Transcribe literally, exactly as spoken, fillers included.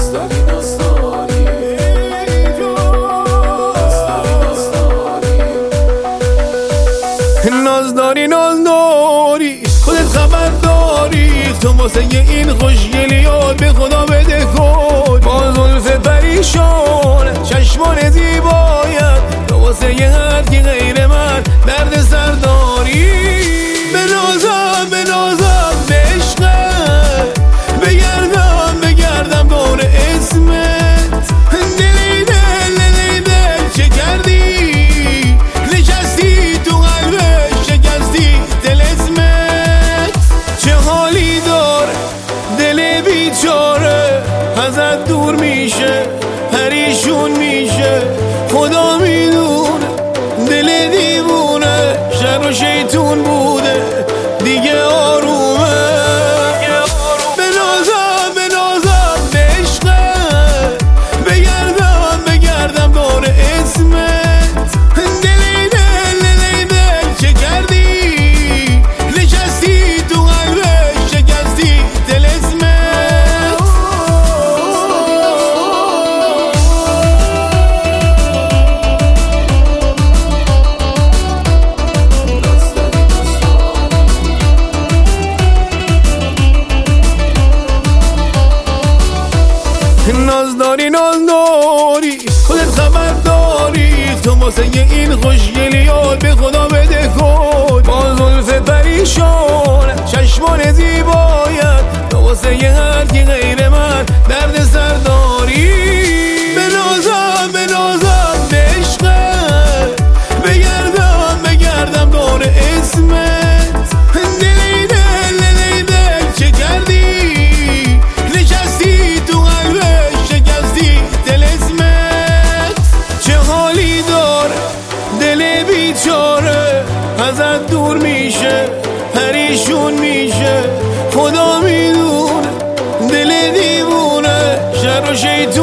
نازداری نازداری خودت خبر داری تو واسه این خوشگلیات به خدا بده کن با زلف پریشان چشمان زیبایت تو واسه هر کی غیر من درد سر داری به نازم به نازم به عشقت بگردم بگردم دور اسمت دلی دل دلی دل چه کردی نشستی تو قلبش شکستی دل اسمت چه حالی داره دل بیچاره ازت دور میشه پریشون میشه خدا میدونه دل دیوونه شر و شیطون بوده دیگه آرومه به نازم به نازم به عشقت بگردم بگردم دور اسمت دلی دل دلی دل چه کردی نشستی تو قلبش شکستی دل اسمت نازداری نازداری خودت خبر داری تو واسه این خوشگلیات به خدا بده کن با زلف پریشان چشمان زیبایت تو واسه هر کی غیر من درد سر داری به نازم به نازم به عشقت بگردم بگردم دور اسمت دلی دل دلی دل چه کردی نشستی تو قلبش شکستی دل اسمت چه حالی داره دل بیچاره ازت دور میشه پریشون میشه خدا میدونه دل دیوونه شر و شیطون